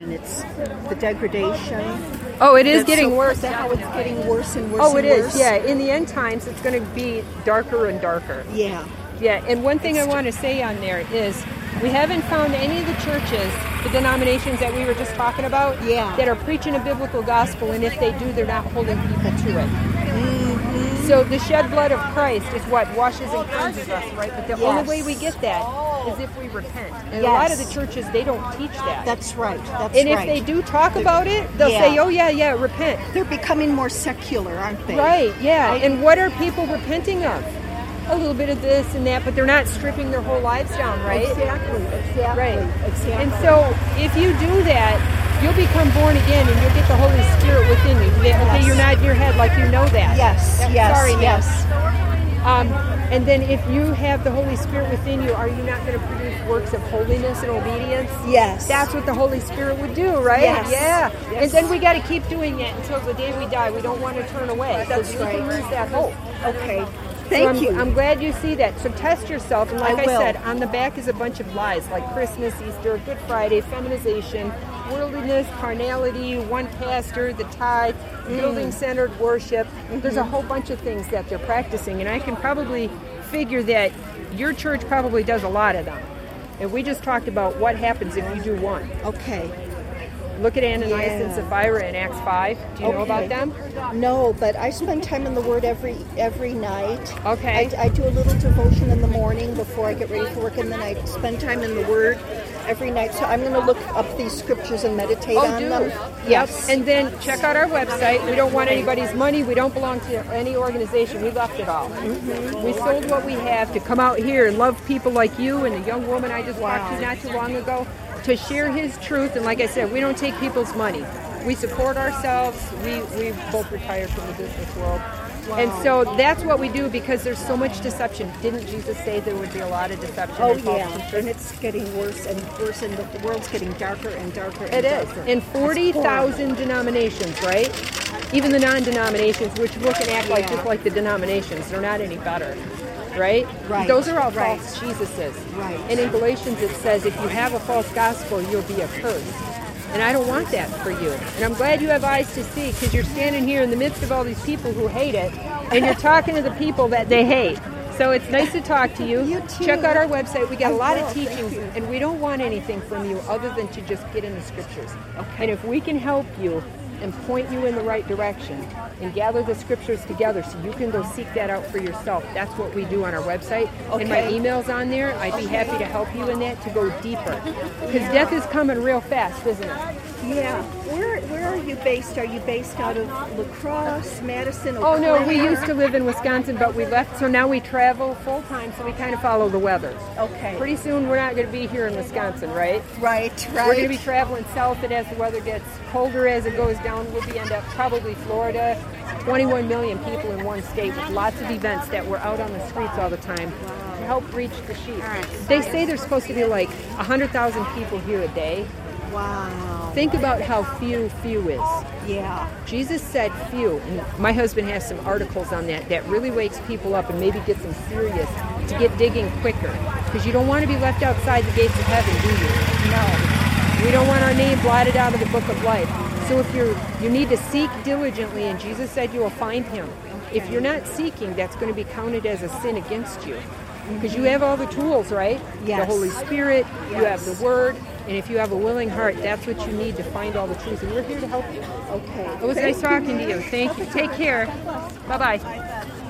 And it's the degradation. Oh, it is getting worse. Is that how it's getting worse and worse? Oh, it and is. Yeah, in the end times, it's going to be darker and darker. Yeah. Yeah, and one thing I want to say on there is we haven't found any of the churches, the denominations that we were just talking about, that are preaching a biblical gospel, and if they do, they're not holding people to it. Mm-hmm. So the shed blood of Christ is what washes and cleanses us, right? But the only way we get that is if we repent. And a lot of the churches, they don't teach that. That's right. And if they do talk about it, they'll say, oh, yeah, repent. They're becoming more secular, aren't they? Right, yeah. And what are people repenting of? A little bit of this and that, but they're not stripping their whole lives down, right? Exactly. Right. Exactly. And so if you do that, you'll become born again and you'll get the Holy Spirit within you. Okay, you're nodding your head like you know that. Yes, Sorry, yes. And then if you have the Holy Spirit within you, are you not going to produce works of holiness and obedience? Yes. That's what the Holy Spirit would do, right? Yes. Yeah. Yes. And then we got to keep doing that until the day we die. We don't want to turn away. That's right. We can lose that hope. Okay. Thank you. I'm glad you see that. So test yourself. And like I said, on the back is a bunch of lies like Christmas, Easter, Good Friday, feminization, worldliness, carnality, one pastor, the tithe, building-centered worship. There's a whole bunch of things that they're practicing. And I can probably figure that your church probably does a lot of them. And we just talked about what happens if you do one. Okay. Look at Ananias and Sapphira in Acts 5. Do you know about them? No, but I spend time in the Word every night. Okay. I do a little devotion in the morning before I get ready for work, and then I spend time in the Word every night. So I'm going to look up these scriptures and meditate on them. Yes. And then check out our website. We don't want anybody's money. We don't belong to any organization. We left it all. Mm-hmm. We sold what we have to come out here and love people like you and the young woman I just talked to not too long ago, to share his truth. And like I said, we don't take people's money. We support ourselves. We both retired from the business world. Wow. And so that's what we do because there's so much deception. Didn't Jesus say there would be a lot of deception? Oh, yeah. And it's getting worse and worse, and the world's getting darker and darker and darker. In 40,000 denominations, right? Even the non-denominations, which look and act like just like the denominations, they're not any better. Right? Those are all false Jesuses. Right. And in Galatians it says if you have a false gospel, you'll be accursed. And I don't want that for you. And I'm glad you have eyes to see because you're standing here in the midst of all these people who hate it, and you're talking to the people that they hate. So it's nice to talk to you. You too. Check out our website. We got a lot of teachings, and we don't want anything from you other than to just get in the scriptures. Okay. And if we can help you and point you in the right direction and gather the scriptures together so you can go seek that out for yourself. That's what we do on our website. Okay. And my email's on there. I'd be happy to help you in that to go deeper. Because death is coming real fast, isn't it? Yeah. Where are you based? Are you based out of La Crosse, Madison? Oh, no, we used to live in Wisconsin, but we left, so now we travel full-time, so we kind of follow the weather. Okay. Pretty soon we're not going to be here in Wisconsin, right? Right. We're going to be traveling south, and as the weather gets colder as it goes down, we'll end up probably Florida. 21 million people in one state with lots of events that we're out on the streets all the time to help reach the sheep. They say there's supposed to be like 100,000 people here a day. Wow. Think about how few is. Yeah. Jesus said few. And my husband has some articles on that really wakes people up and maybe gets them serious to get digging quicker. Because you don't want to be left outside the gates of heaven, do you? No. We don't want our name blotted out of the book of life. So if you need to seek diligently, and Jesus said you will find him. If you're not seeking, that's going to be counted as a sin against you. Because you have all the tools, right? Yes. The Holy Spirit, you have the Word, and if you have a willing heart, that's what you need to find all the truth. And we're here to help you. Okay. It was nice talking to you. Thank you. Take care. Bye-bye.